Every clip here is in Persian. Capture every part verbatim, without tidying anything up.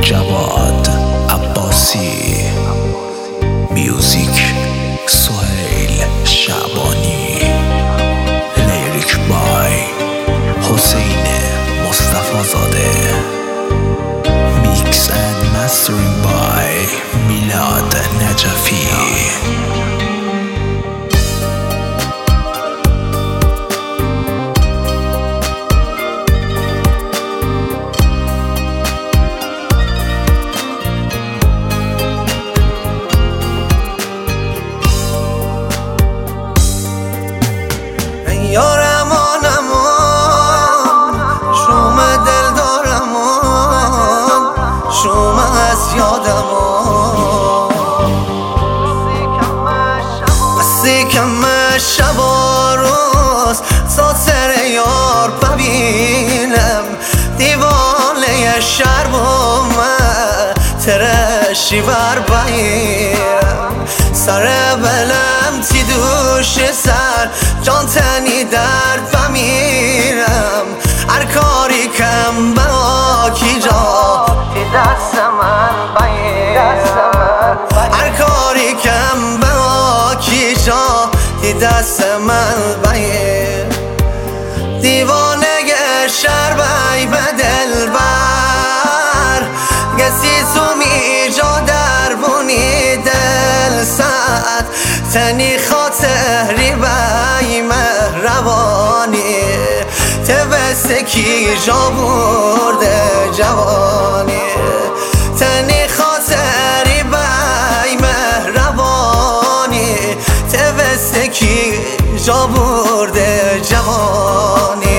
جواد عباسی، میوزیک سهیل شعبانی، لیریک بای حسین مصطفی زاده، میکس اند مسترینگ بای میلاد نجفی. یارم آنمان شوم دل دارمان شوم از یادمان بسی کم شبا روز ساتر یار ببینم دیوانه شربم ترشی بر بایرم سر بلم تی دوش سر جان تنی درد بمیرم هر کاری کم به آکی جا تی دست من بایرم هر کاری کم به آکی جا تی دست من بایرم دیوانه شر بای به دل بر گسی تو می جا در بونی دل سد تنی خاطری بای مهربانی توستکی جا برده جوانی تنی خاطری بای مهربانی توستکی جا برده جوانی.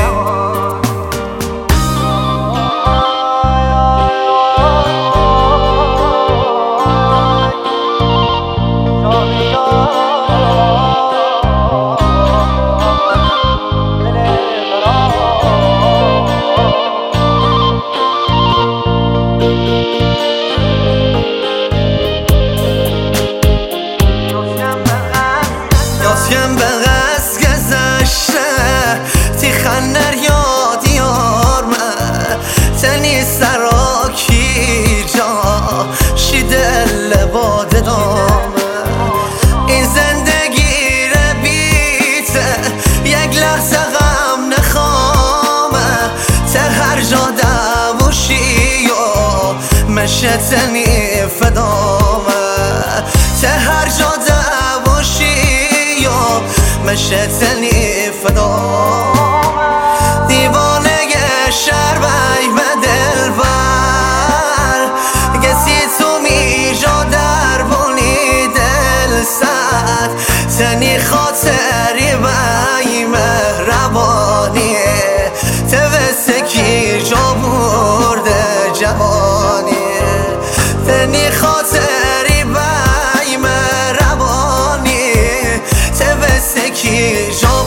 یاسیم به غز گذشته تی خنر یاد یار من تنی سراکی جا شی دل باده دام این زندگی رو بیته یک لحظه غم نخوامه تر هر جا دوشی و مشه تنی فدامه تر هر جا مشه تنی فدا دیوانه شر بای به دل بر گسی تو می جا در بونی دل سد تنی خاطری بای مهربانی توستکی جا برده جوانی تنی خاطری بای مهربانی توستکی جا